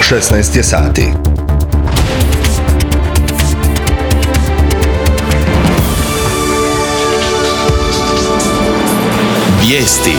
16 je sati. Vijesti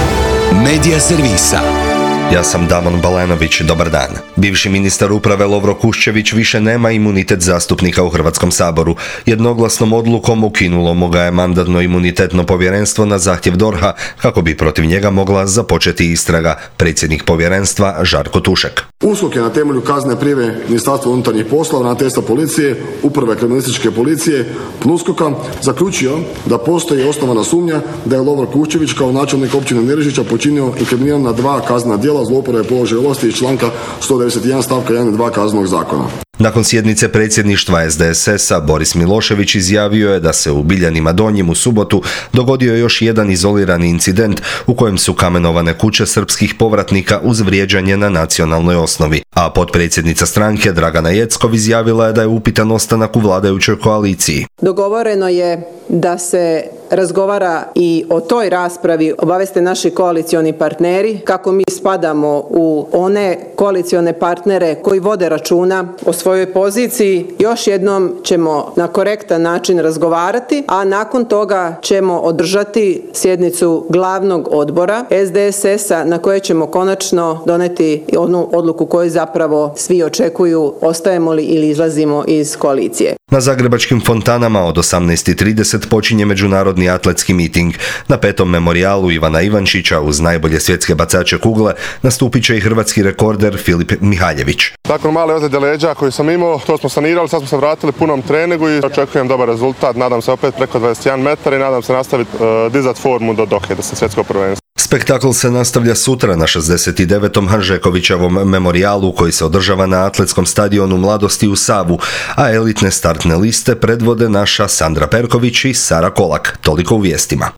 Medija servisa. Ja sam Damon Balanović, dobar dan. Bivši ministar uprave Lovro Kuščević više nema imunitet zastupnika u Hrvatskom saboru. Jednoglasnom odlukom ukinulo mu ga je Mandatno-imunitetno povjerenstvo na zahtjev DORH-a kako bi protiv njega mogla započeti istraga, predsjednik povjerenstva Žarko Tušek. USKOK je na temelju kaznene prijave Ministarstva unutarnjih poslova, ravnateljstva policije, uprave kriminalističke policije, PNUSKOK-a zaključio da postoji osnovana sumnja da je Lovro Kuščević kao načelnik općine Nerežišća počinio inkriminirana 2 kaznena djela zlouporabe položaja i ovlasti iz članka 191 stavka 1 i 2 Kaznenog zakona. Nakon sjednice predsjedništva SDSS-a Boris Milošević izjavio je da se u Biljanima Donjim u subotu dogodio još jedan izolirani incident u kojem su kamenovane kuće srpskih povratnika uz vrijeđanje na nacionalnoj osnovi, a potpredsjednica stranke Dragana Jeckov izjavila je da je upitan ostanak u vladajućoj koaliciji. Dogovoreno je da se razgovara i o toj raspravi obaveste naši koalicioni partneri kako mi spadamo u one koalicione partnere koji vode računa o svojoj poziciji. Još jednom ćemo na korektan način razgovarati, a nakon toga ćemo održati sjednicu glavnog odbora SDSS-a na kojoj ćemo konačno doneti onu odluku koju zapravo svi očekuju, ostajemo li ili izlazimo iz koalicije. Na zagrebačkim fontanama od 18:30 počinje međunarodni atletski miting. Na 5. memorijalu Ivana Ivančića uz najbolje svjetske bacače kugle nastupit će i hrvatski rekorder Filip Mihaljević. Nakon male ozljede leđa koju sam imao, to smo sanirali, sad smo se vratili punom treningu i očekujem dobar rezultat. Nadam se opet preko 21 metara i nadam se nastaviti dizati formu do Dohe, sa svjetskog prvenstva. Spektakl se nastavlja sutra na 69. Hanžekovićevom memorijalu koji se održava na atletskom stadionu Mladosti u Savu, a elitne startne liste predvode naša Sandra Perković i Sara Kolak. Toliko u vijestima.